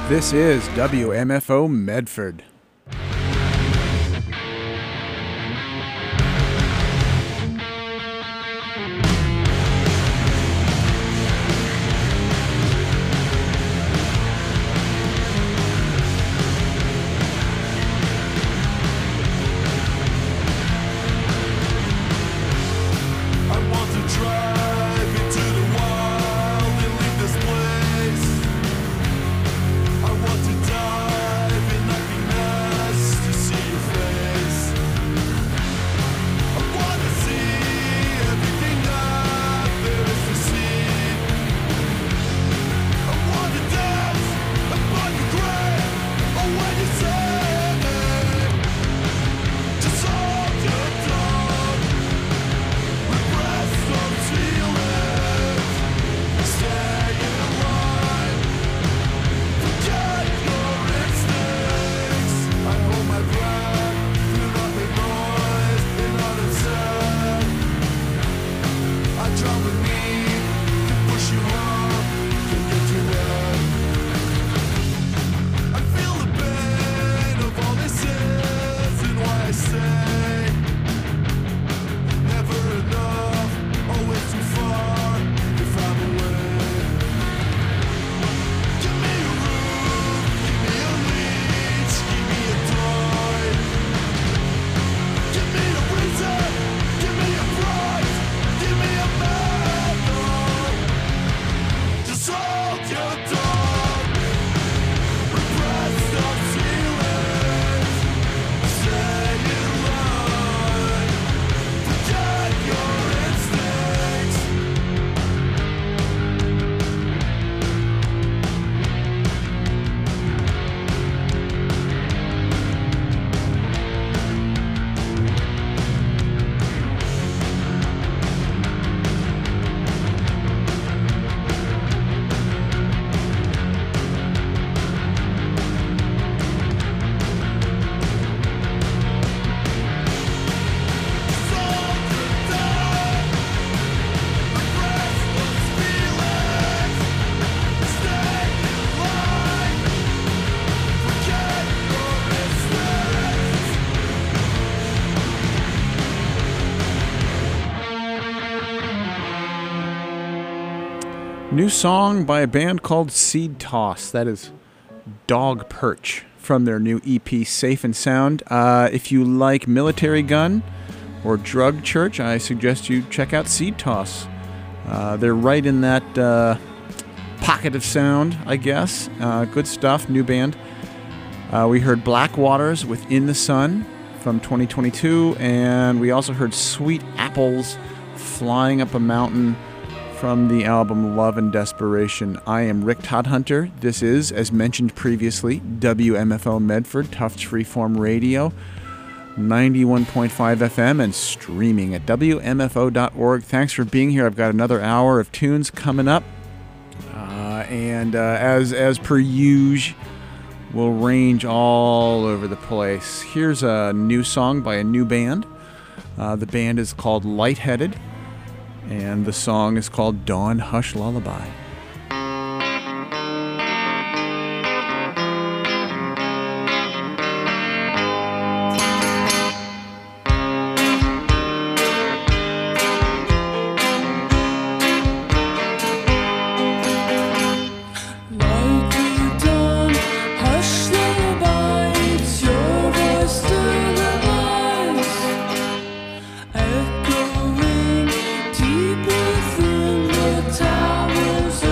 This is WMFO Medford. New song by a band called Seed Toss. That is Dog Perch from their new EP, Safe and Sound. If you like Military Gun or Drug Church, I suggest you check out Seed Toss. They're right in that pocket of sound, I guess. Good stuff, new band. We heard Black Waters with In the Sun from 2022, and we also heard Sweet Apples, Flying Up a Mountain, from the album Love and Desperation. I am Rick Todhunter. This is, as mentioned previously, WMFO Medford, Tufts Freeform Radio, 91.5 FM, and streaming at WMFO.org. Thanks for being here. I've got another hour of tunes coming up. As per usual, we'll range all over the place. Here's a new song by a new band. The band is called Lightheaded, and the song is called Dawn Hush Lullaby. Echoing deep within the towers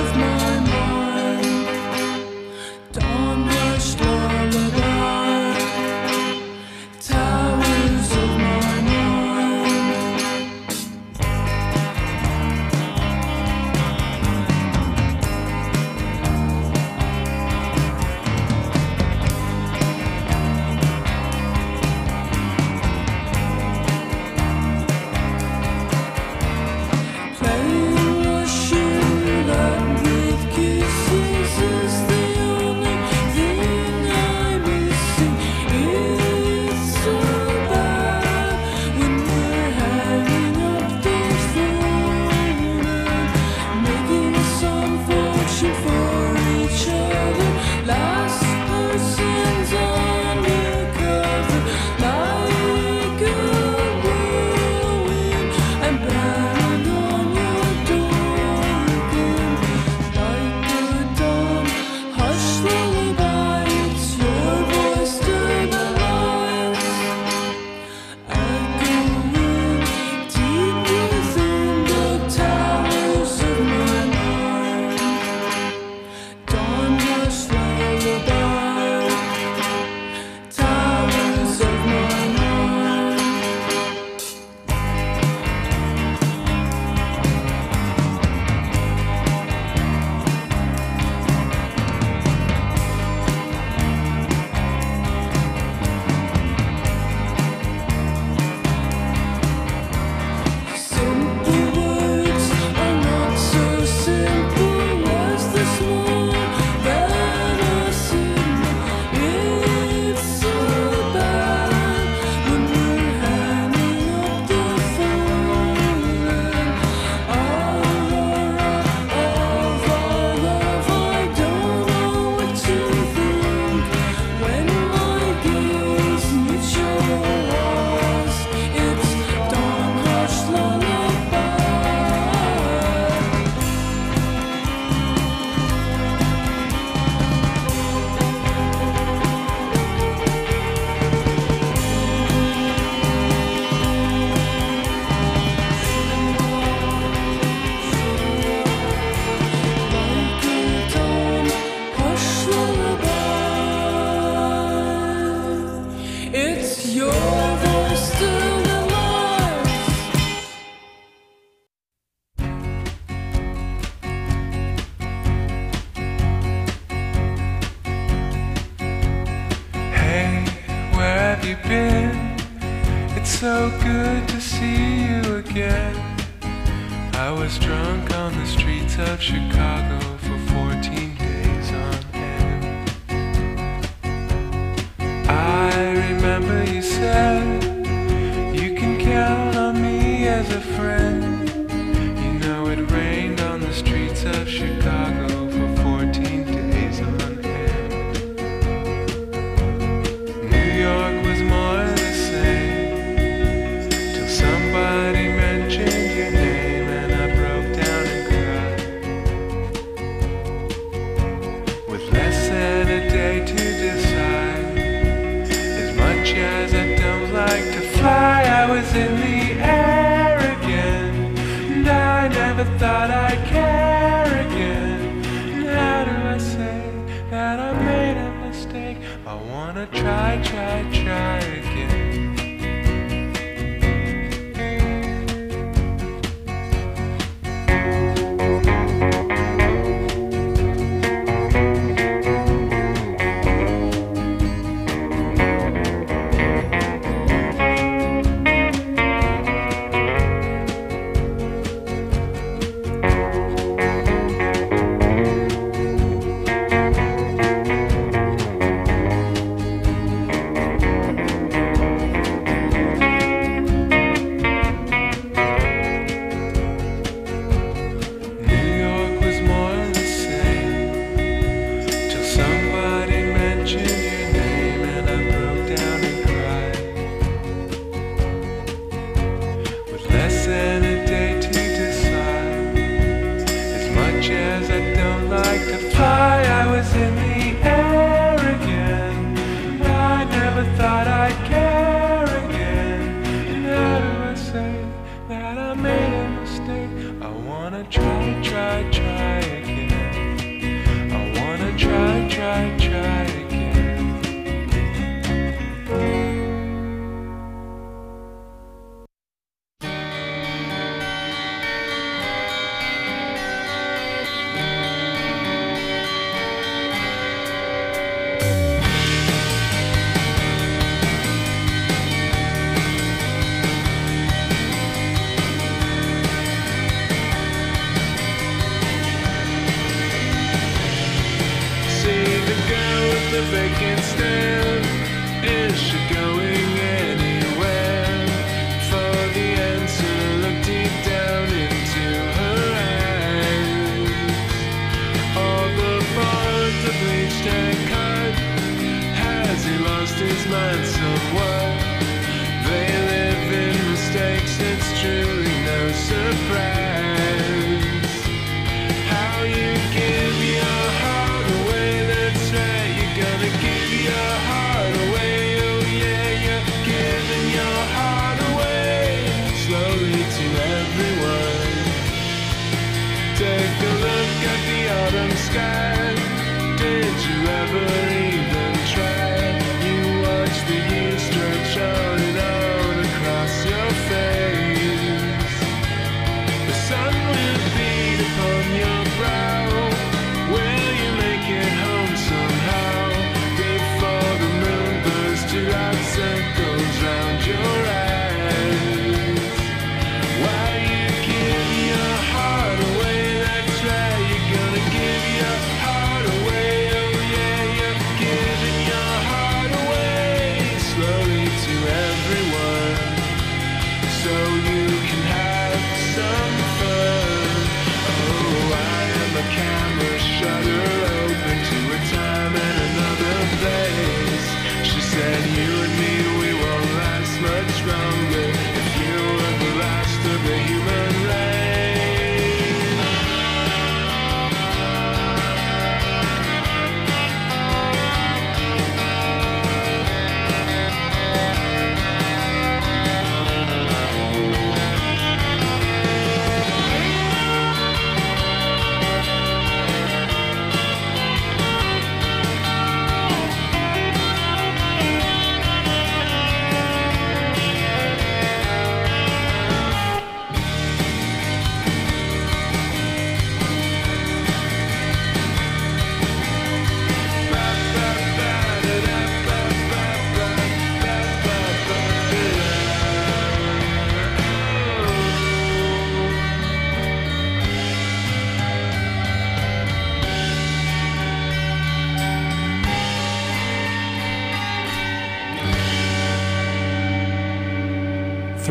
good to see you again. I was drunk on the streets of Chicago for 14 days on end. I remember you said, you can count on me as a friend. You know it rained on the streets of Chicago for 14 days on end. New York was more the same, till somebody mentioned your name and I broke down and cried. With less than a day to decide, as much as I don't like to fly, I was in the air again, and I never thought I'd care again. And how do I say that I made a mistake? I wanna try again.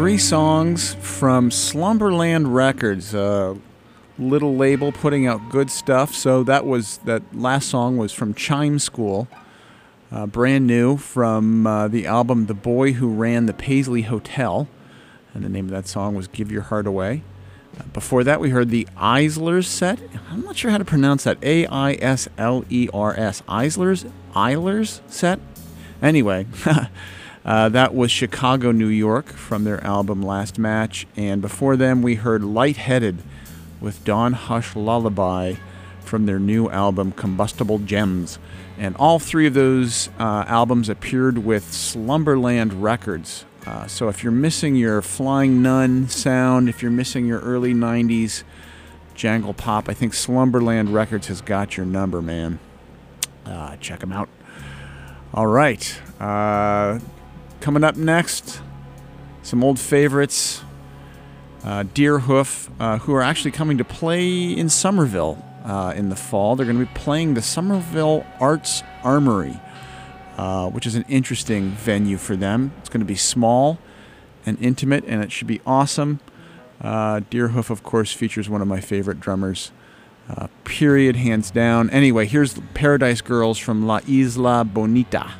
3 songs from Slumberland Records, a little label putting out good stuff. So that last song was from Chime School, brand new from the album The Boy Who Ran the Paisley Hotel, and the name of that song was Give Your Heart Away. Before that, we heard the Islers set. I'm not sure how to pronounce that. Aislers. Islers set? Anyway, that was Chicago, New York from their album Last Match. And before them, we heard Lightheaded with Dawn Hush Lullaby from their new album Combustible Gems. And all 3 of those albums appeared with Slumberland Records. So if you're missing your Flying Nun sound, if you're missing your early 90s jangle pop, I think Slumberland Records has got your number, man. Check them out. All right. Coming up next, some old favorites. Deerhoof, who are actually coming to play in Somerville in the fall. They're going to be playing the Somerville Arts Armory, which is an interesting venue for them. It's going to be small and intimate, and it should be awesome. Deerhoof, of course, features one of my favorite drummers, period, hands down. Anyway, here's Paradise Girls from La Isla Bonita.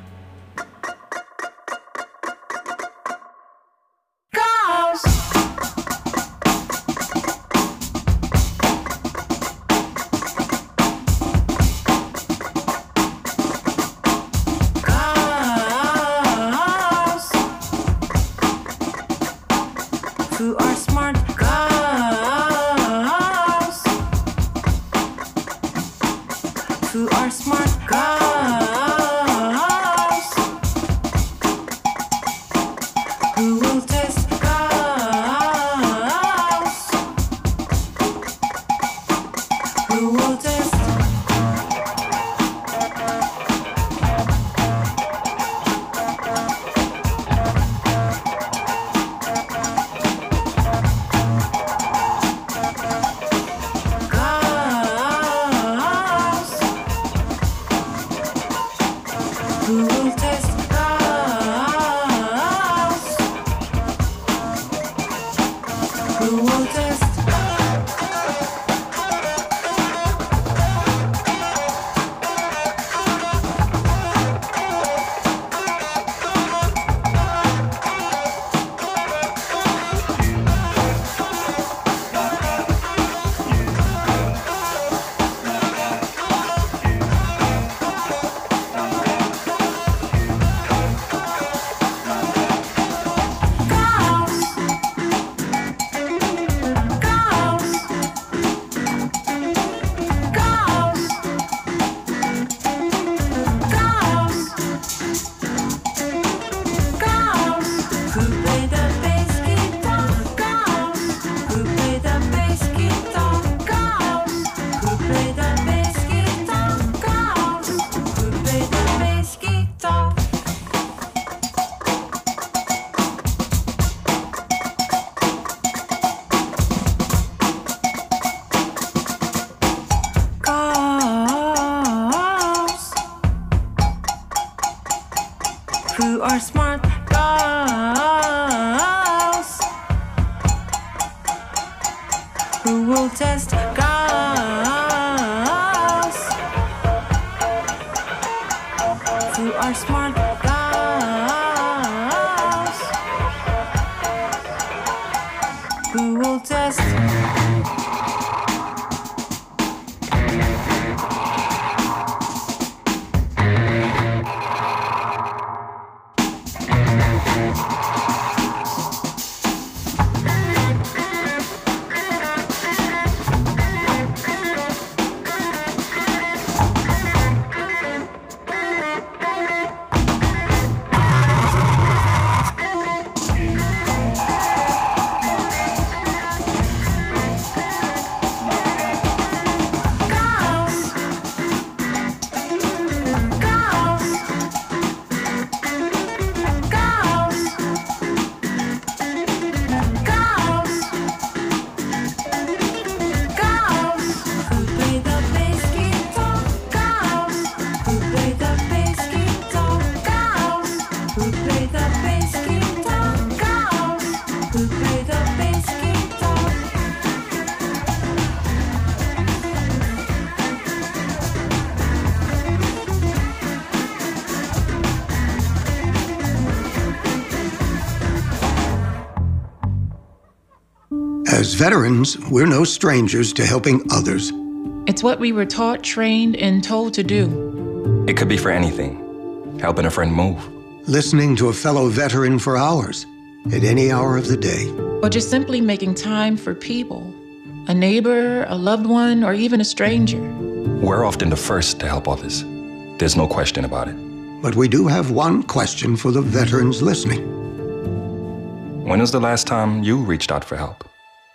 As veterans, we're no strangers to helping others. It's what we were taught, trained, and told to do. It could be for anything. Helping a friend move. Listening to a fellow veteran for hours, at any hour of the day. Or just simply making time for people. A neighbor, a loved one, or even a stranger. We're often the first to help others. There's no question about it. But we do have one question for the veterans listening. When was the last time you reached out for help?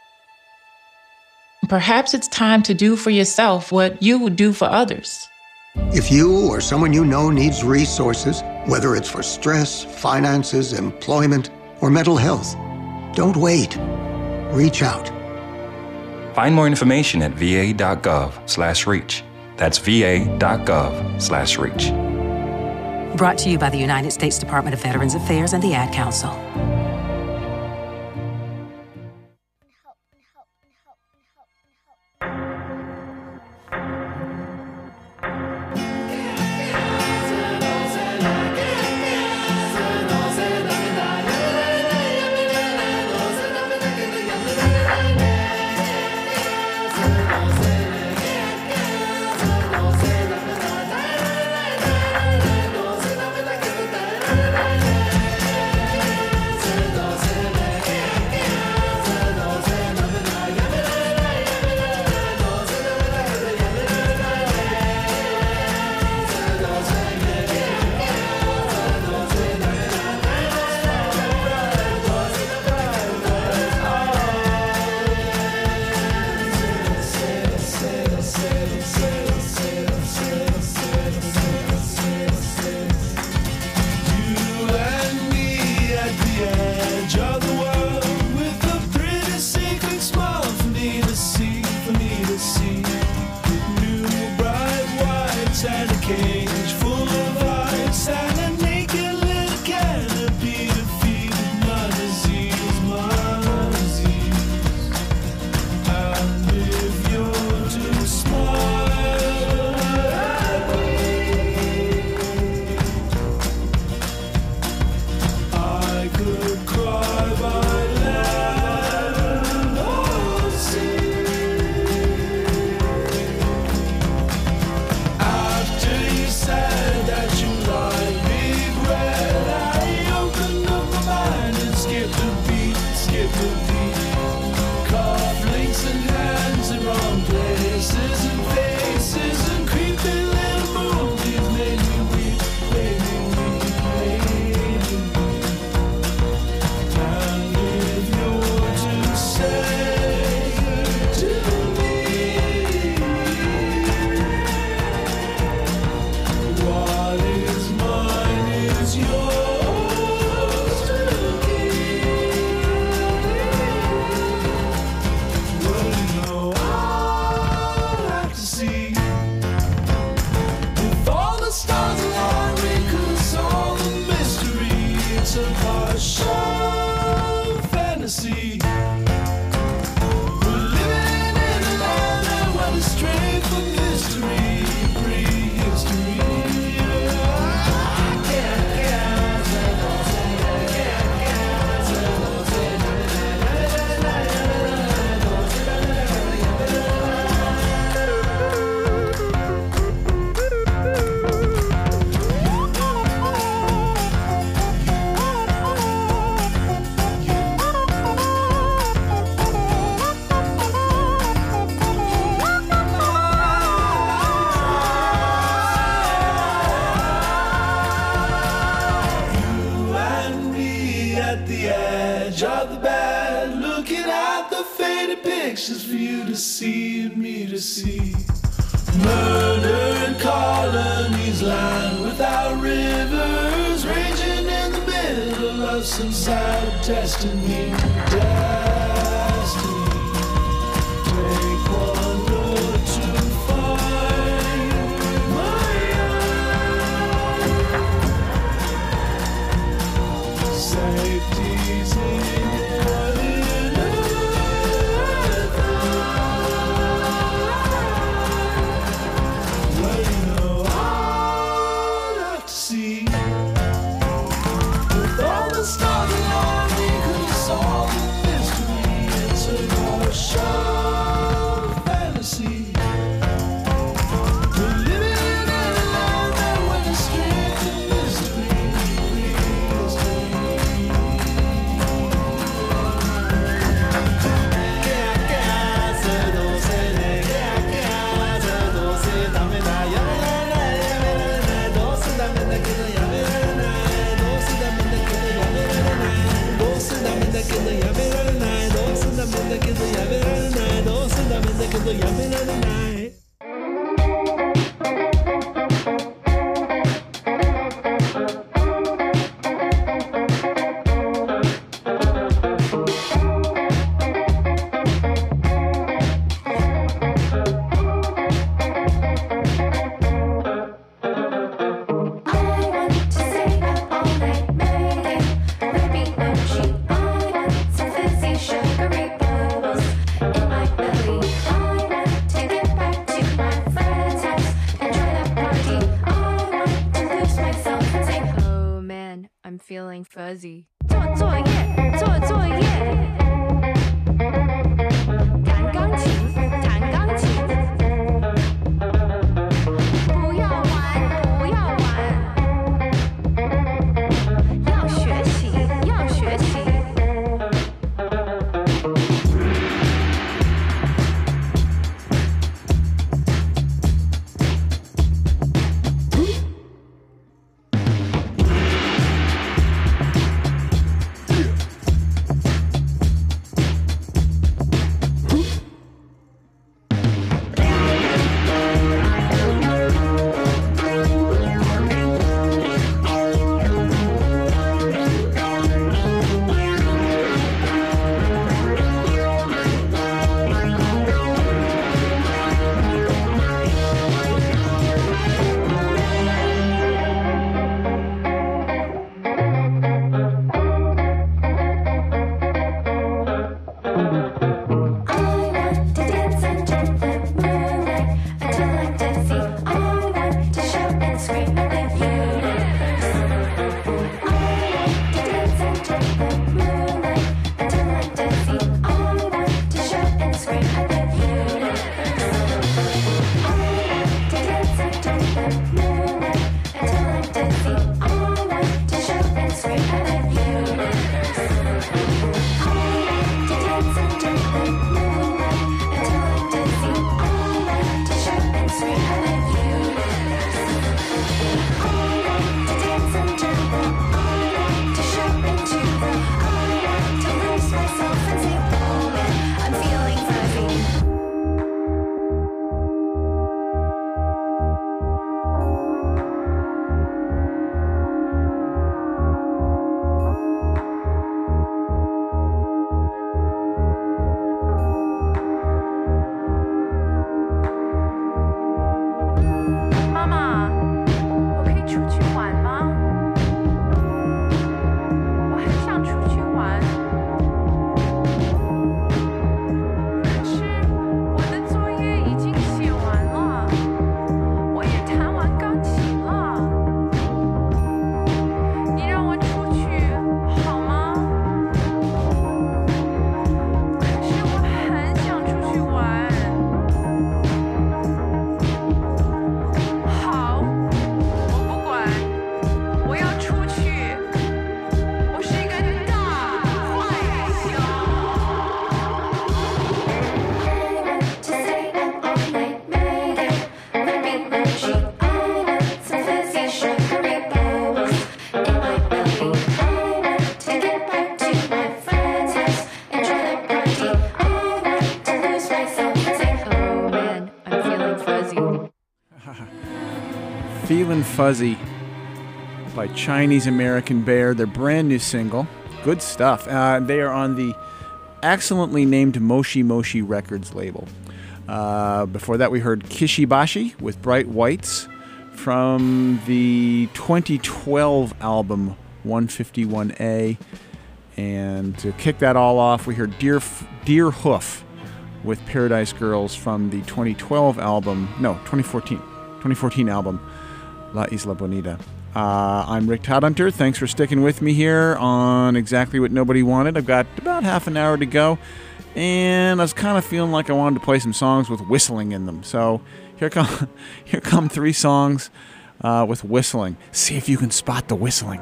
Perhaps it's time to do for yourself what you would do for others. If you or someone you know needs resources, whether it's for stress, finances, employment, or mental health, don't wait. Reach out. Find more information at va.gov/reach. That's va.gov/reach. Brought to you by the United States Department of Veterans Affairs and the Ad Council. With all the stars around me, 'cause all the fuzzy。做作业，做作业。弹钢琴，弹钢琴。不要玩，不要玩。要学习，要学习。 Feelin' Fuzzy by Chinese American Bear, their brand new single. Good stuff. They are on the excellently named Moshi Moshi Records label. Before that, we heard Kishibashi with Bright Whites from the 2012 album 151A. And to kick that all off, we heard Deer Hoof with Paradise Girls from the 2014 album La Isla Bonita. I'm Rick Todhunter. Thanks for sticking with me here on Exactly What Nobody Wanted. I've got about half an hour to go, and I was kind of feeling like I wanted to play some songs with whistling in them. So here come 3 songs with whistling. See if you can spot the whistling.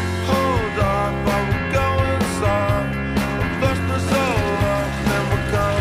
Hold off, I'm going soft. Lost my soul, then we're gone.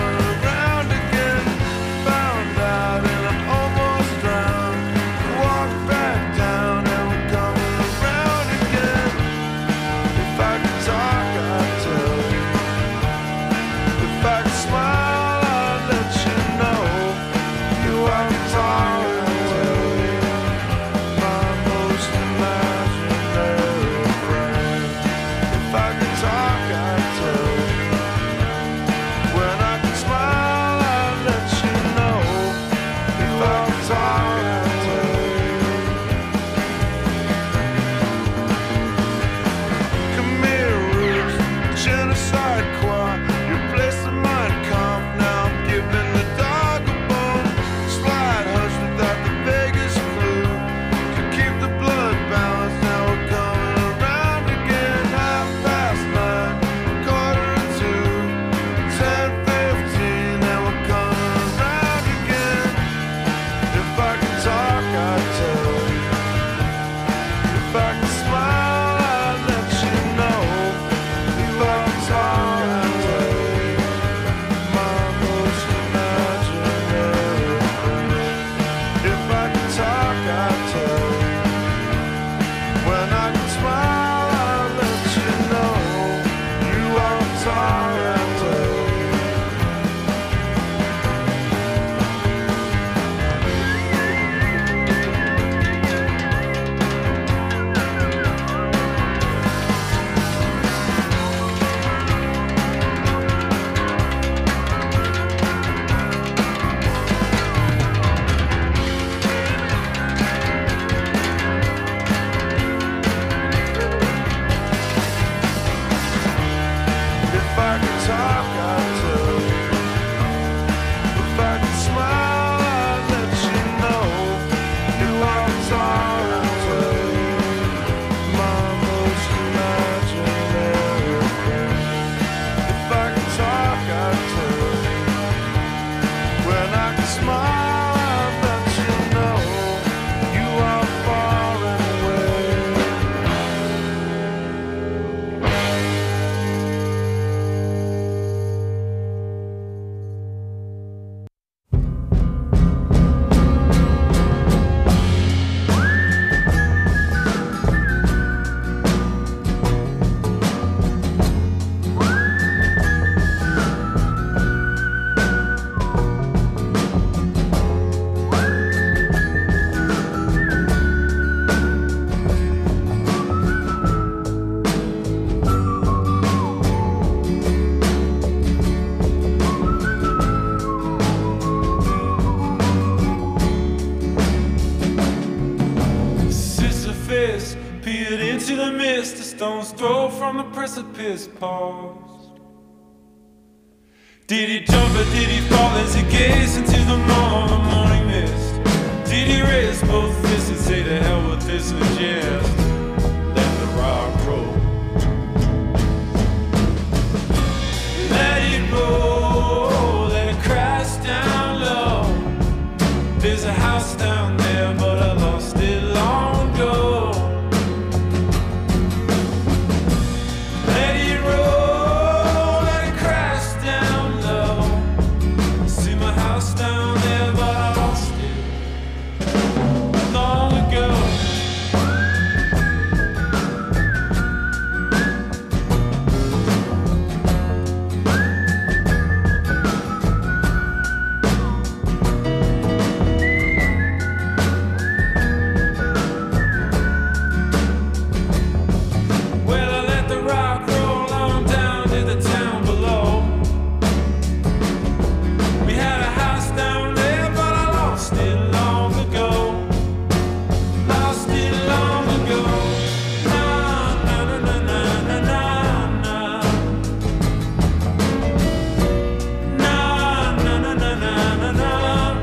into the mist, a stone's throw from the precipice paused. Did he jump or did he fall as he gazed into the morning mist? Did he raise both fists and say to hell with this and just let the rock roll? Let it roll, let it crash down low. There's a house down there, but I lost it long ago. Let it roll, let it crash down low. See my house down there, but I lost it long ago. Well, I let the rock roll on down to the town below. We had a house down there, but I lost it long ago. Lost it long ago. Na na na na na na na na. Na na na na na na na.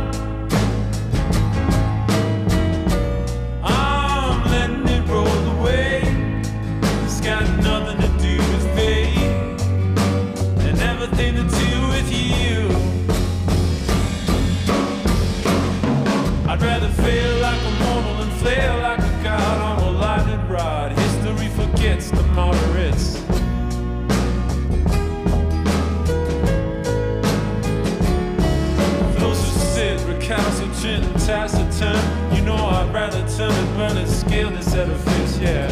I'm letting it roll away. It's got nothing to do with fate and everything to do with you. I'd rather fail like a mortal than flail like a god on a lightning rod. History forgets the moderates. Those who sit recalcitrant and taciturn, you know I'd rather turn and burn and scale this edifice, yeah.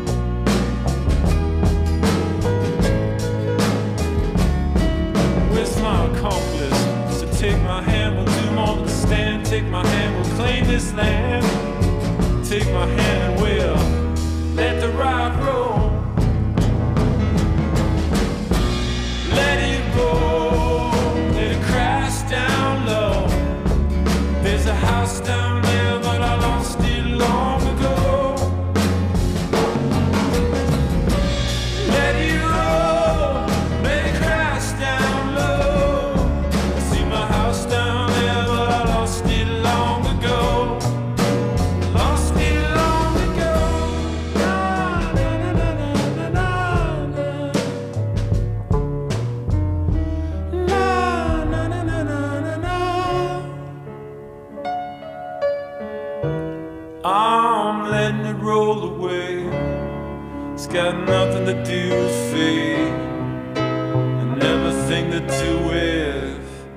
Where's my accomplice? So take my hand, we'll do more than stand. Take my hand, we'll claim this land. Take my hand and we'll let the rock roll. Let it roll, let it crash down low. There's a house down there, but I lost it long ago. Let it roll, let it crash down low. I see my house down there, but I lost it long ago. Lost it long ago. Na na na na na na na. Na na na na na na na. I'm letting it roll away. It's got nothing to do with fate and everything to do with.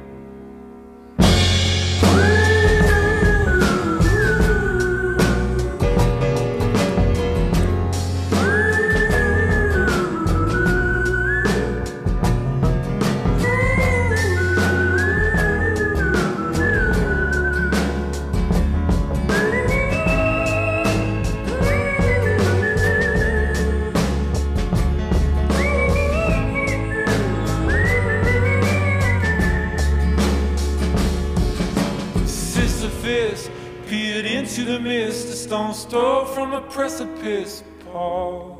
Sisyphus peered into the mist, a stone's throw from a precipice paused.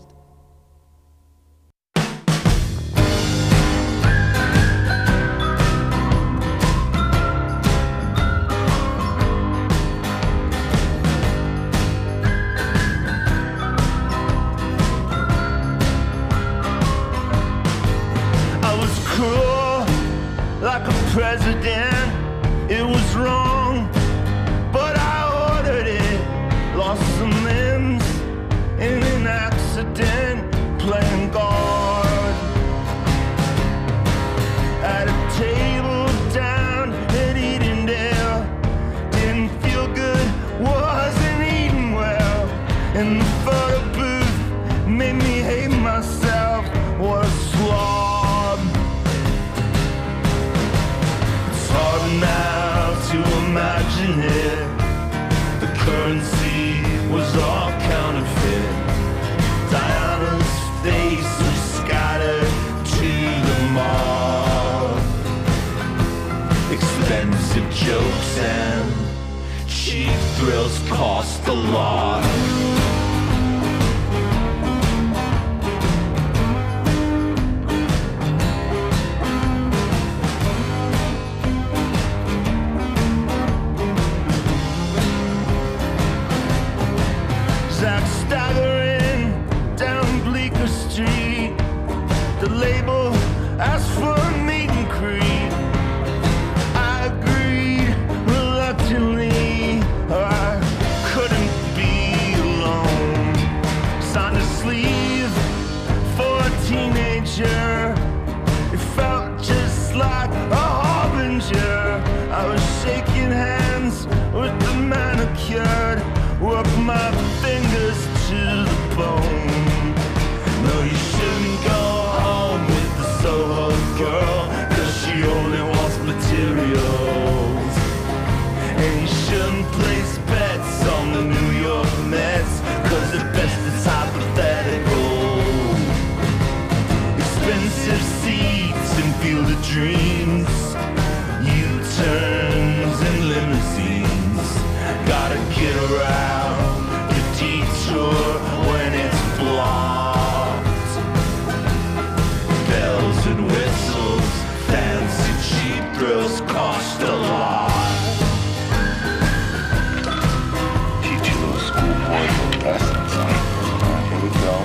I was cruel, like a president. It was wrong, but I ordered it. Lost some limbs in an accident, playing guard at a table down at Edendale. Didn't feel good, wasn't eating well, and the photo booth made me hate myself. What a slob. It's hard now to imagine it. The currency was all counterfeit. Diana's face was scattered to the mob. Expensive jokes and cheap thrills cost a lot. Zigzag staggering down Bleecker Street. The label asked for a meet and greet. I agreed reluctantly. I couldn't be alone. Signed a sleeve for a teenager. It felt just like a harbinger. I was shaking hands with the manicured. Work my fingers to the bone. No, you shouldn't go home with the Soho girl, 'cause she only wants materials. And you shouldn't place bets on the New York Mets, 'cause at best it's hypothetical. Expensive seats in Field of Dreams, U-turns and limousines. Gotta get around the detour when it's blocked. Bells and whistles, fancy cheap thrills cost a lot. Teach you little schoolboy lessons, huh? Here we go.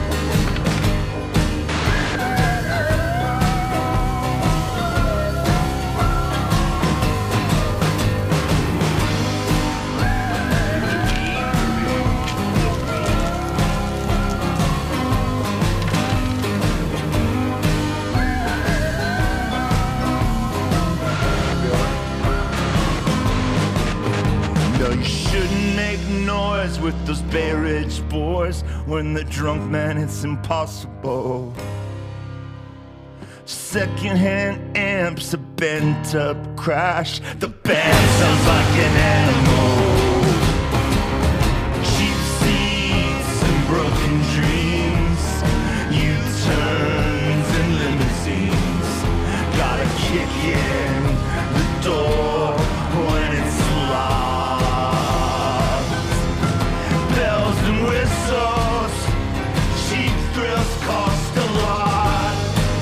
You shouldn't make noise with those Bay Ridge boys. When the drunk man, it's impossible. Secondhand amps, a bent up crash. The band sounds like an animal. Cheap seats and broken dreams, U-turns and limousines. Gotta kick in the door when it's locked. Bells and whistles, cheap thrills cost a lot.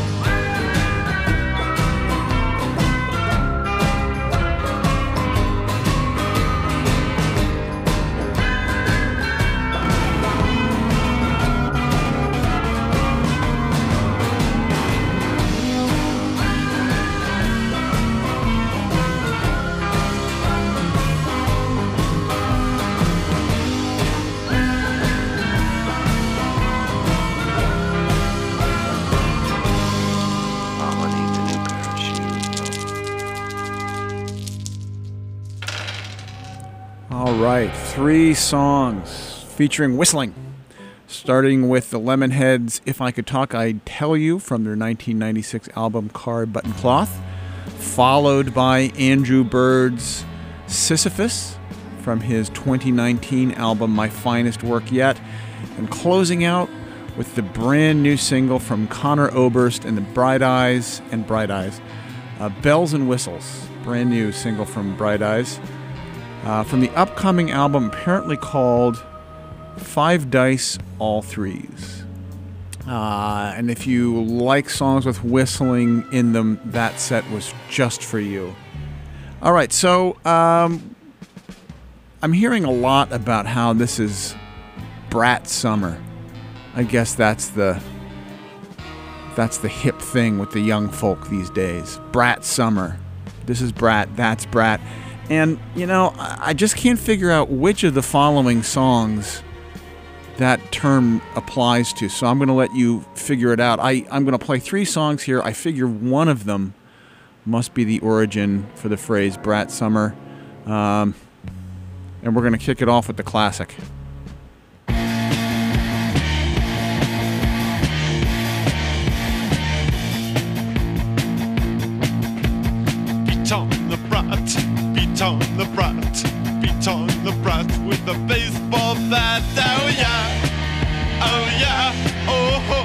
All right, 3 songs featuring whistling. Starting with the Lemonheads' If I Could Talk, I'd Tell You from their 1996 album Car Button Cloth. Followed by Andrew Bird's Sisyphus from his 2019 album My Finest Work Yet. And closing out with the brand new single from Conor Oberst and the Bright Eyes, Bells and Whistles. Brand new single from Bright Eyes. From the upcoming album apparently called 5 Dice, All Threes. And if you like songs with whistling in them, that set was just for you. All right, so I'm hearing a lot about how this is brat summer. I guess that's the hip thing with the young folk these days. Brat summer. This is brat, that's brat. And, you know, I just can't figure out which of the following songs that term applies to. So I'm going to let you figure it out. I'm going to play 3 songs here. I figure one of them must be the origin for the phrase brat summer. And we're going to kick it off with the classic. Beat on the brat, beat on the brat with a baseball bat. Oh yeah, oh ho.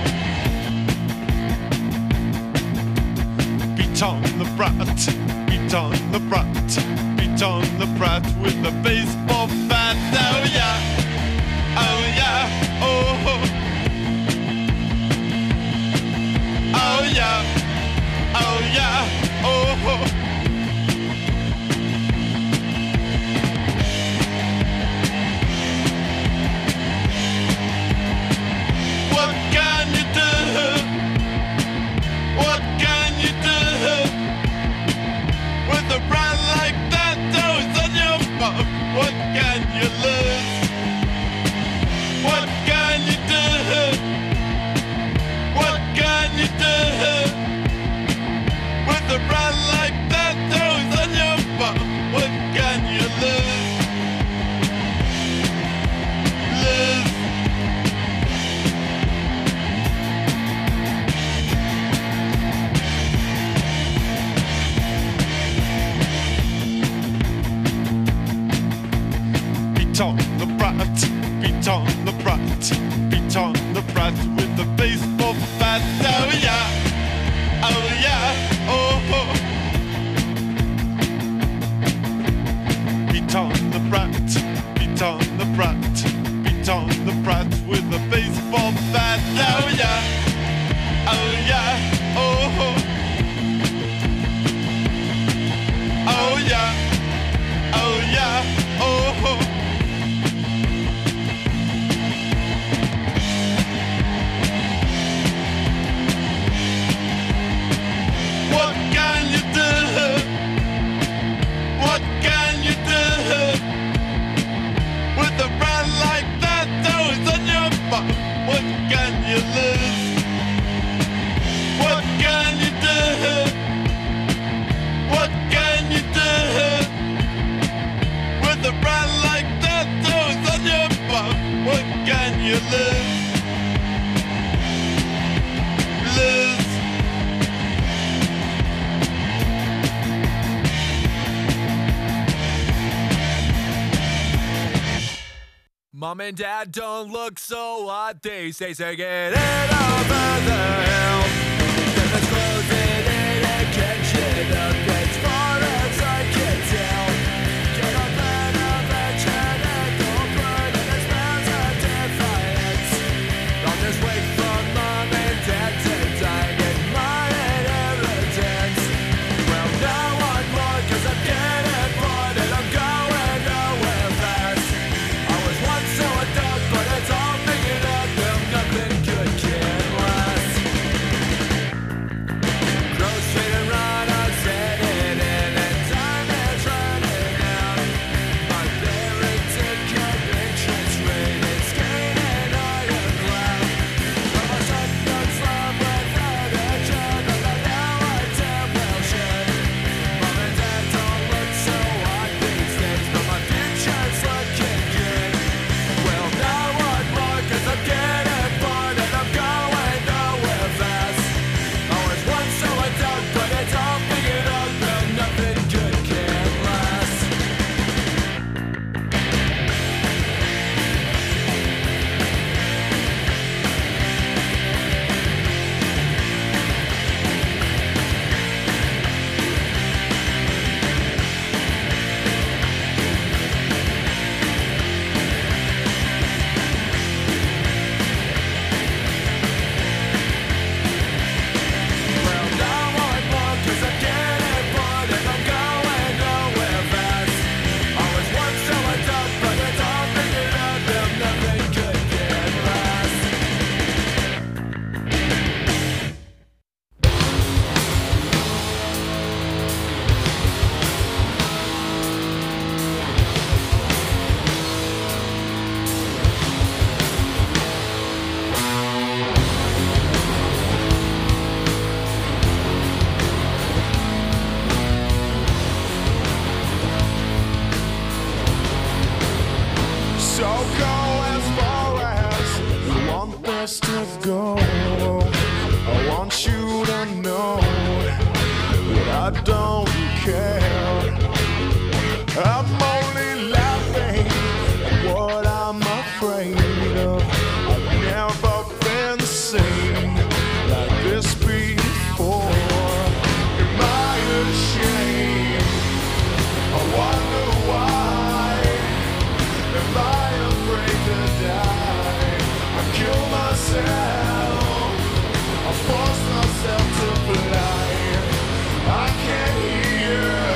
Beat on the brat, beat on the brat, beat on the brat with a baseball bat. Oh yeah, oh ho. Oh yeah, oh ho. beat on the brat, beat on the brat, beat on the brat with the baseball bat. Oh yeah, oh yeah, oh. Beat on the brat, beat on the brat, beat on the brat with the baseball bat. Oh yeah, oh yeah, oh. Oh yeah, oh yeah, oh. What can you do? What can you do with a brand like that? Always on your butt. What can you lose? What can you do? What can you do with a brand like that? Always on your butt. What can you lose? Lose. Mom and Dad don't look so hot. They say, get it over the hill. Then let's close it in and catch it up. As far as I can tell, get up and adventure and go burn. And it smells of defiance. On this way from Mom and Dad since I get my inheritance. Well, now one more, 'cause I'm getting bored and I'm going nowhere fast. I was once so adult, but it's all figured out. Well, nothing good can last. Grow straight and run, I'm setting in, and time is running out. My parents income interest rate is gaining ironclad. But my son does love without a job, and I know I damn well should. Mom and Dad don't look so hot these days, but my future's looking good. Well, now one more, 'cause I'm getting bored and I'm going nowhere fast. I was once so adult, but it's all figured out. Well, nothing good can last. Well, now one more, 'cause I'm getting bored and I'm going nowhere fast. I was once so adult, but it's all figured out. Well, nothing good can last. So go as far as you want this to go. I want you to know that I don't care. I'm only laughing at what I'm afraid of. I've never been seen like this before. Am I ashamed? I wonder why. Am I afraid to die? I kill myself. I force myself to fly. I can't hear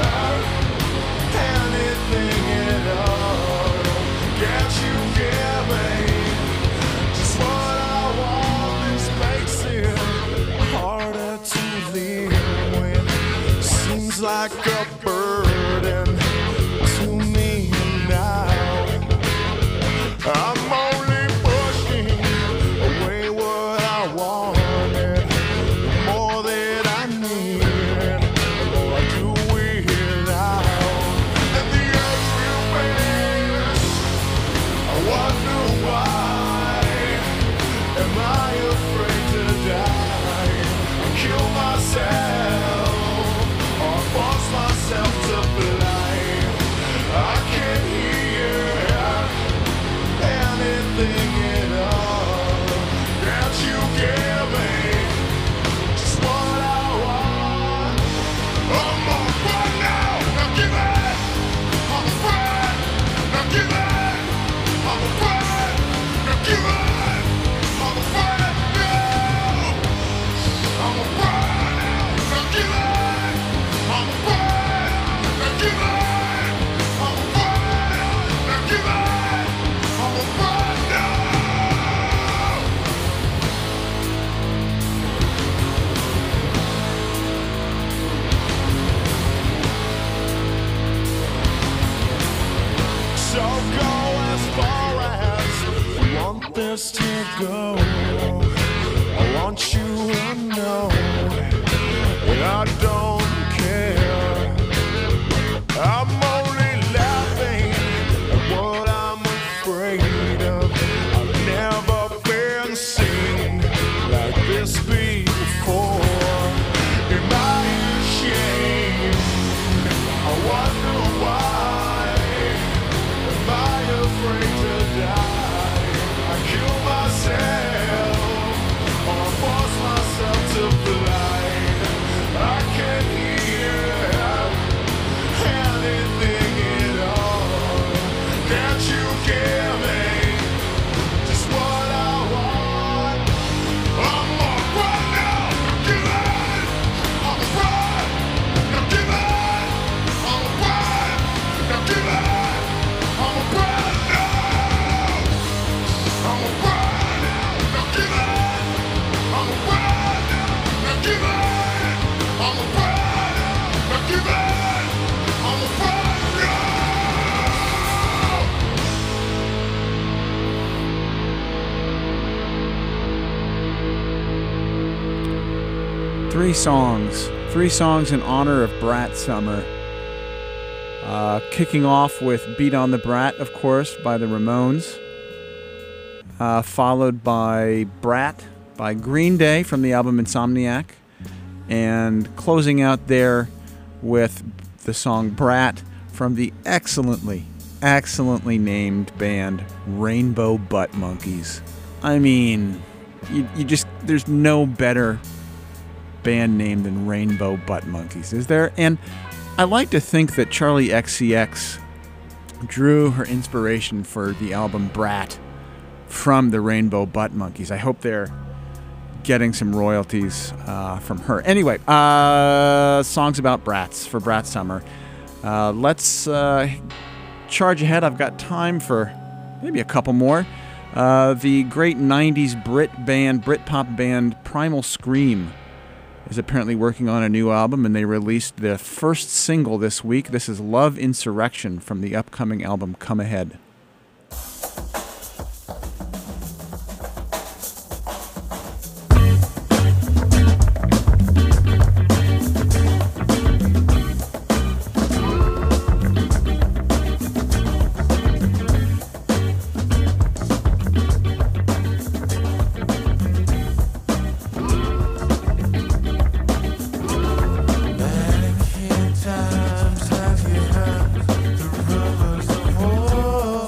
this to go. I want you to know that I don't care. I'm only laughing at what I'm afraid of. I've never been seen like this before. Am I ashamed? I wonder why. Am I afraid to die? I kill myself, or I force myself to blind. I can't hear anything at all. Can't you give me just what I want? I'm gonna run now, give it. I'm gonna run, now give it. I'm gonna run, now give it. I'm gonna run now. I'm gonna run now, give it. I'm gonna run now, give it. I'm gonna run now, give it. I'm gonna run now. 3 songs in honor of Brat Summer. Kicking off with Beat on the Brat, of course, by the Ramones. Followed by Brat by Green Day from the album Insomniac. And closing out there with the song Brat from the excellently named band Rainbow Butt Monkeys. I mean, you just, there's no better band name than Rainbow Butt Monkeys, is there? And I like to think that Charlie XCX drew her inspiration for the album Brat from the Rainbow Butt Monkeys. I hope they're getting some royalties from her. Anyway, songs about brats for Brat Summer. Let's charge ahead. I've got time for maybe a couple more. The great 90s Britpop band Primal Scream is apparently working on a new album, and they released the first single this week. This is Love Insurrection from the upcoming album Come Ahead. Times have you heard the rumors of war?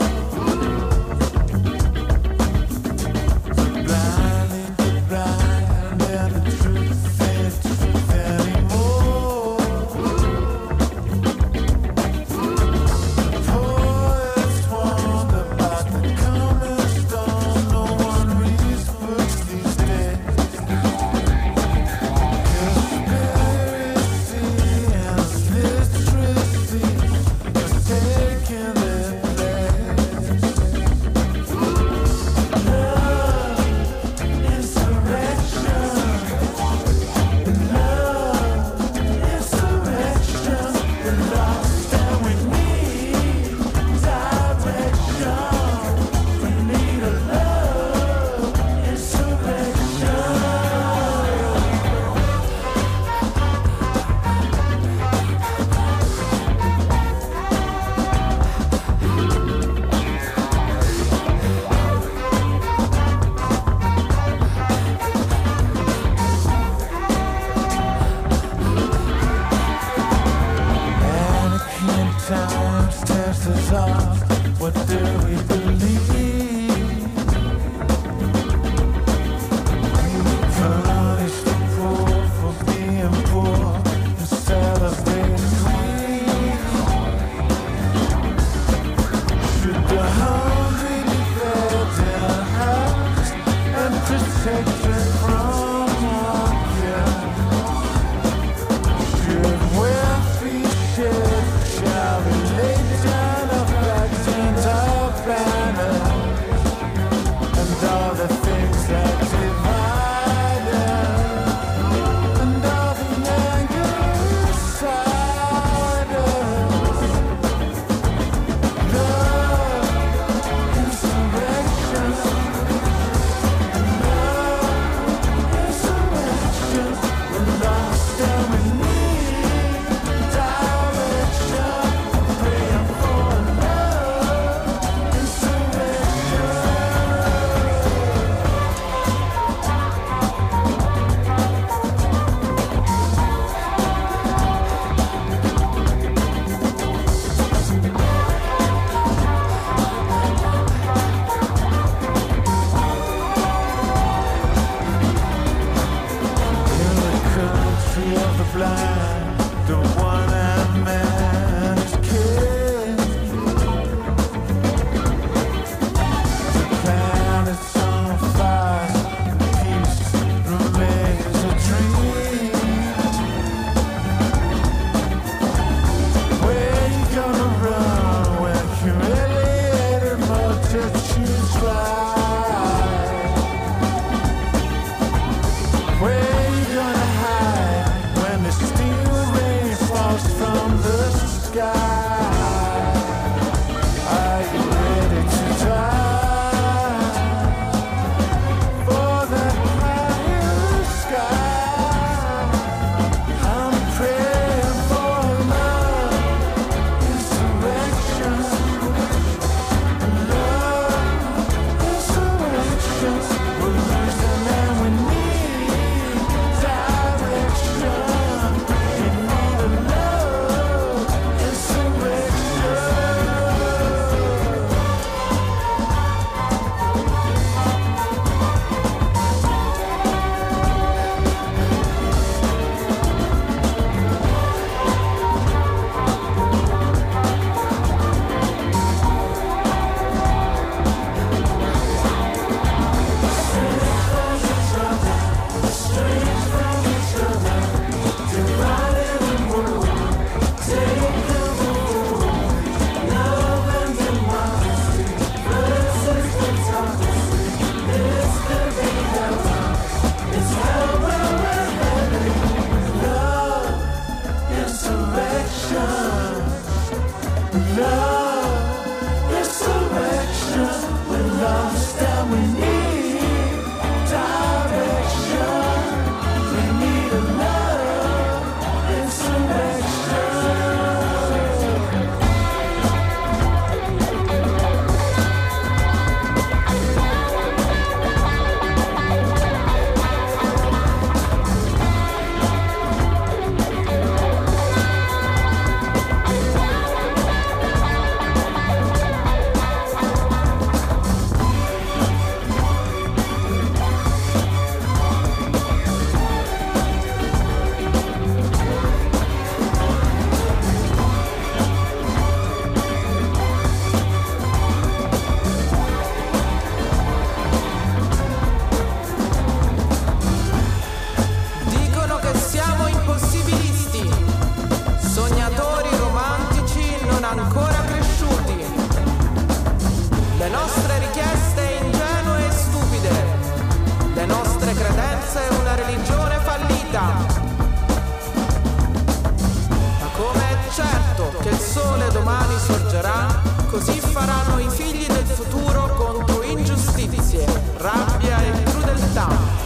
Così faranno i figli del futuro contro ingiustizie, rabbia e crudeltà.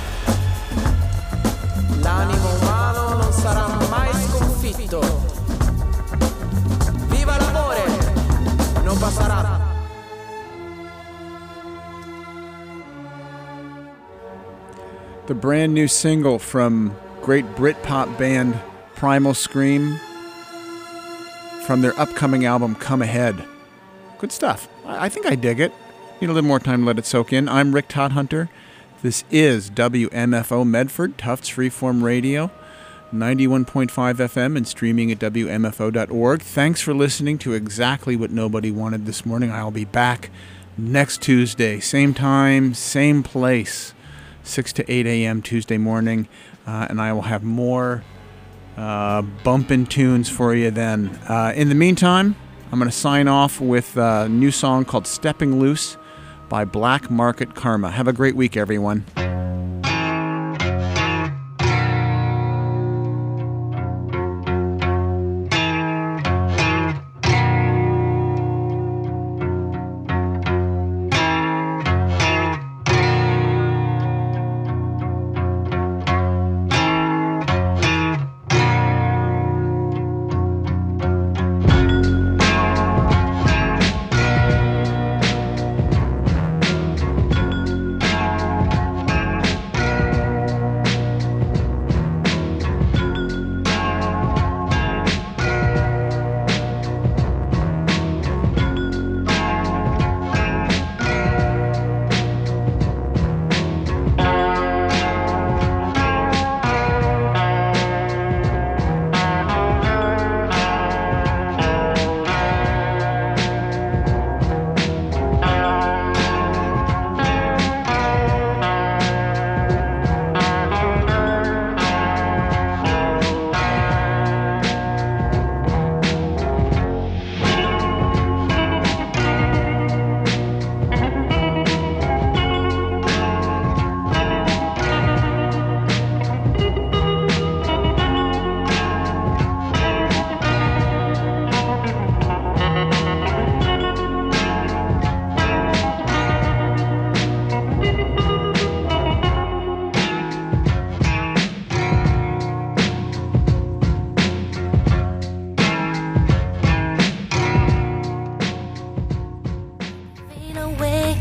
L'animo umano non sarà mai sconfitto. Viva l'amore! Non passerà. The brand new single from great Britpop band Primal Scream from their upcoming album Come Ahead. Good stuff. I think I dig it. Need a little more time to let it soak in. I'm Rick Todhunter. This is WMFO Medford, Tufts Freeform Radio, 91.5 FM and streaming at WMFO.org. Thanks for listening to Exactly What Nobody Wanted this morning. I'll be back next Tuesday, same time, same place, 6 to 8 a.m. Tuesday morning, and I will have more bumpin' tunes for you then. In the meantime, I'm going to sign off with a new song called Stepping Loose by Black Market Karma. Have a great week, everyone.